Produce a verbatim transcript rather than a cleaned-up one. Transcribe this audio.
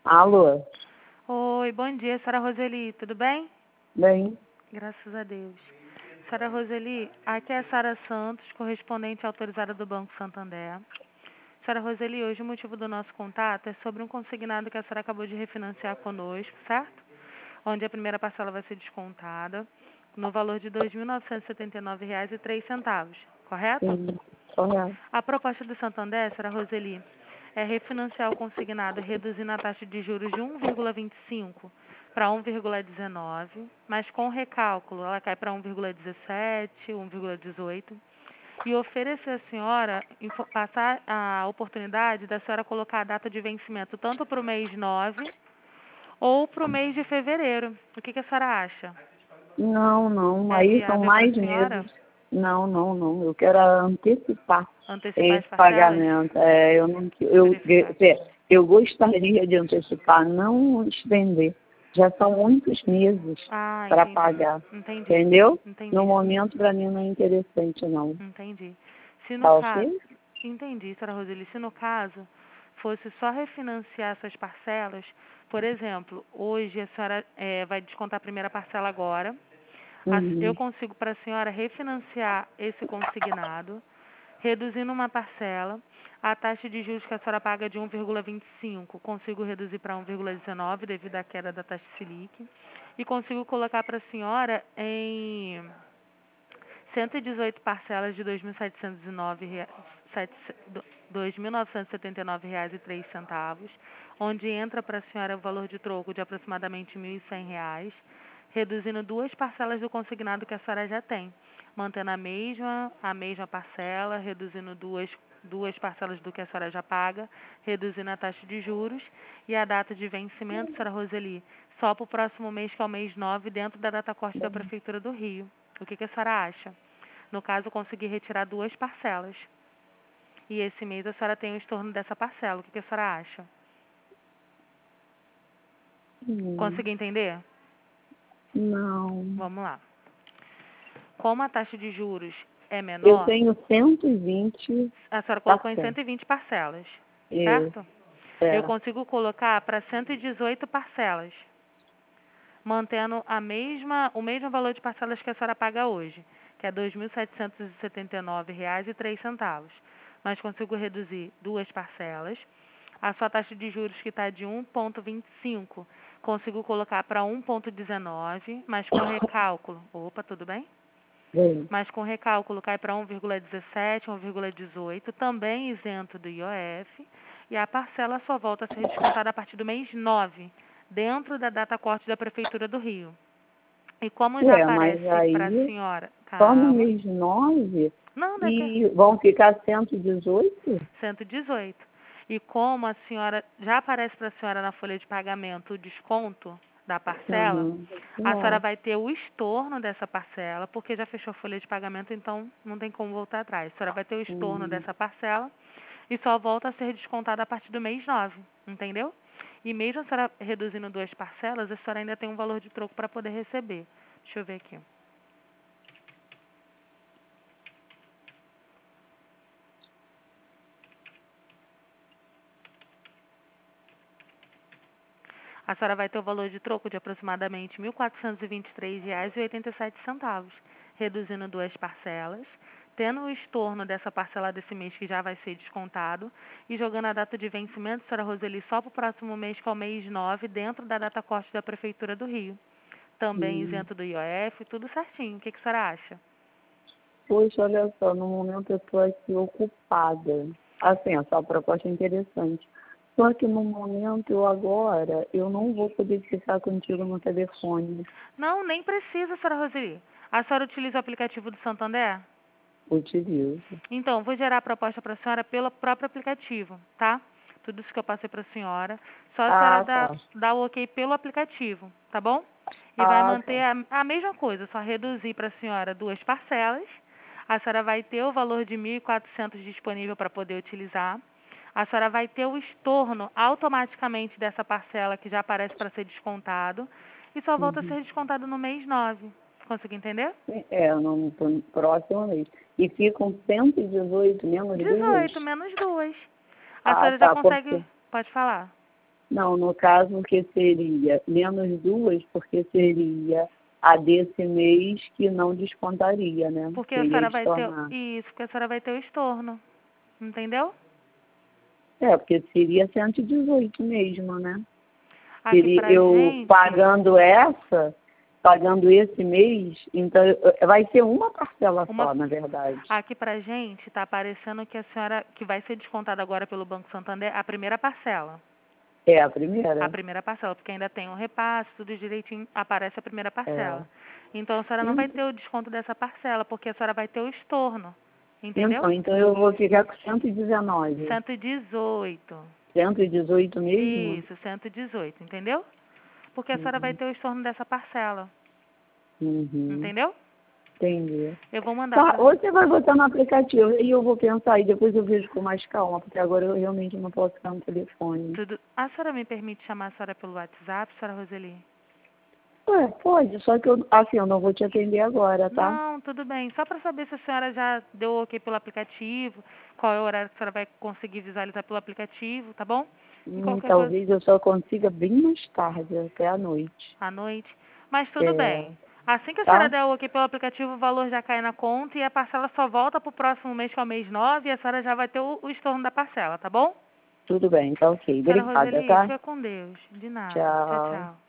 Alô? Oi, bom dia, senhora Roseli, tudo bem? Bem, Graças a Deus. Senhora Roseli, aqui é a Sara Santos, correspondente autorizada do Banco Santander. Senhora Roseli, hoje o motivo do nosso contato é sobre um consignado que a senhora acabou de refinanciar conosco, certo? Onde a primeira parcela vai ser descontada no valor de dois mil novecentos e setenta e nove reais e três centavos, correto? sim, correto. A proposta do Santander, senhora Roseli, é refinanciar o consignado reduzindo a taxa de juros de um vírgula vinte e cinco para um vírgula dezenove, mas com recálculo ela cai para um vírgula dezessete, um vírgula dezoito, e oferecer à senhora, info- passar a oportunidade da senhora colocar a data de vencimento tanto para o mês nove ou para o mês de fevereiro. O que, que a senhora acha? Não, não, É aí são viável para a mais senhora meses. Não, não, não, eu quero antecipar antecipar as esse parcelas? pagamento. É, eu, não, eu, Verificar aqui. eu, eu gostaria de antecipar, não estender. Já são muitos meses Ah, para entendi. pagar, Entendi. entendeu? No Entendi. momento, para mim, não é interessante, não. Entendi. Se no Tá caso, ok? entendi, senhora Roseli, se no caso fosse só refinanciar essas parcelas, por exemplo, hoje a senhora eh, vai descontar a primeira parcela agora, a- eu Uhum. consigo para a senhora refinanciar esse consignado, reduzindo uma parcela, a taxa de juros que a senhora paga de um vírgula vinte e cinco, consigo reduzir para um vírgula dezenove devido à queda da taxa Selic, e consigo colocar para a senhora em cento e dezoito parcelas de dois mil setecentos e nove rea- sete- do- dois mil novecentos e setenta e nove reais e três centavos, onde entra para a senhora o valor de troco de aproximadamente mil e cem reais, reduzindo duas parcelas do consignado que a senhora já tem, mantendo a mesma a mesma parcela, reduzindo duas duas parcelas do que a senhora já paga, reduzindo a taxa de juros e a data de vencimento, senhora Roseli, só para o próximo mês, que é o mês nove, dentro da data corte da Prefeitura do Rio. O que, que a senhora acha? No caso, eu consegui retirar duas parcelas. E esse mês a senhora tem o estorno dessa parcela. O que, que a senhora acha? Hum, Consegui entender? não. Vamos lá. Como a taxa de juros é Eu menor, tenho cento e vinte a senhora colocou em parcelas. cento e vinte parcelas, Isso, certo? Eu é. consigo colocar para cento e dezoito parcelas, mantendo a mesma, o mesmo valor de parcelas que a senhora paga hoje, que é dois mil setecentos e setenta e nove reais e três centavos. Mas consigo reduzir duas parcelas. A sua taxa de juros que está de um vírgula vinte e cinco, consigo colocar para um vírgula dezenove, mas com recálculo. Opa, tudo bem? Bem, Mas com recálculo cai para um vírgula dezessete, um vírgula dezoito, também isento do I O F, e a parcela só volta a ser descontada a partir do mês nove, dentro da data corte da Prefeitura do Rio. E como já ué, mas aparece para a aí senhora, só no calma, mês nove não, não é ter e vão ficar cento e dezoito? cento e dezoito. E como a senhora, já aparece para a senhora na folha de pagamento o desconto da parcela, Uhum. a senhora Não. vai ter o estorno dessa parcela, porque já fechou a folha de pagamento, então não tem como voltar atrás. A senhora vai ter o estorno Uhum. dessa parcela e só volta a ser descontada a partir do mês nove, entendeu? E mesmo a senhora reduzindo duas parcelas, a senhora ainda tem um valor de troco para poder receber. Deixa eu ver aqui. A senhora vai ter o valor de troco de aproximadamente mil quatrocentos e vinte e três reais e oitenta e sete centavos, reduzindo duas parcelas, tendo o estorno dessa parcela desse mês que já vai ser descontado e jogando a data de vencimento, senhora Roseli, só para o próximo mês, que é o mês nove, dentro da data corte da Prefeitura do Rio. Também Uhum. isento do I O F, tudo certinho. O que, que a senhora acha? Poxa, olha só, no momento eu estou aqui ocupada. Assim, a sua proposta é interessante. Só que no momento eu agora, eu não vou poder ficar contigo no telefone. Não, nem precisa, senhora Roseli. A senhora utiliza o aplicativo do Santander? Utilizo. Então, vou gerar a proposta para a senhora pelo próprio aplicativo, tá? Tudo isso que eu passei para a senhora. Só a senhora Ah, dá, tá. dá o ok pelo aplicativo, tá bom? E vai Ah, tá. manter a, a mesma coisa, só reduzir para a senhora duas parcelas. A senhora vai ter o valor de mil e quatrocentos disponível para poder utilizar. A senhora vai ter o estorno automaticamente dessa parcela que já aparece para ser descontado. E só volta a Uhum. ser descontado no mês nove. Conseguiu entender? É, no, no próximo mês. E ficam cento e dezoito menos duas? dezoito menos duas. A Ah, senhora já tá, consegue... porque Pode falar. Não, no caso, o que seria menos duas, porque seria a desse mês que não descontaria, né? Porque a Seria senhora vai ter... estornar. Isso, porque a senhora vai ter o estorno. Entendeu? É, porque seria cento e dezoito mesmo, né? Aqui Seria pra eu gente... pagando essa, pagando esse mês, então eu- vai ser uma parcela Uma... só, na verdade. Aqui pra gente tá aparecendo que a senhora... Que vai ser descontada agora pelo Banco Santander a primeira parcela. É a A primeira. primeira parcela, porque ainda tem um repasse, tudo direitinho, aparece a primeira É. parcela. Então a senhora não vai ter o desconto dessa parcela, porque a senhora vai ter o estorno. Entendeu? Então, então eu vou ficar com cento e dezenove. cento e dezoito. cento e dezoito mesmo? Isso, cento e dezoito, entendeu? Porque a senhora vai Uhum. ter o estorno dessa parcela. Uhum. Entendeu? Entendi. Eu vou mandar Tá, pra... ou você vai botar no aplicativo e eu vou pensar e depois eu vejo com mais calma, porque agora eu realmente não posso ficar no telefone. Tudo... A senhora me permite chamar a senhora pelo WhatsApp, senhora Roseli? Ué, pode, só que eu, assim, eu não vou te atender agora, tá? Não, tudo bem. Só para saber se a senhora já deu ok pelo aplicativo, qual é o horário que a senhora vai conseguir visualizar pelo aplicativo, tá bom? E Hum, qualquer coisa talvez eu só consiga bem mais tarde, até a noite. à noite. Mas tudo É, bem. Assim que a senhora tá? der o ok pelo aplicativo, o valor já cai na conta e a parcela só volta para o próximo mês, que é o mês nove, e a senhora já vai ter o, o estorno da parcela, tá bom? Tudo bem, tá ok. Senhora Obrigada, Roseli, tá? fica com Deus. De nada. Tchau, Tchau. tchau.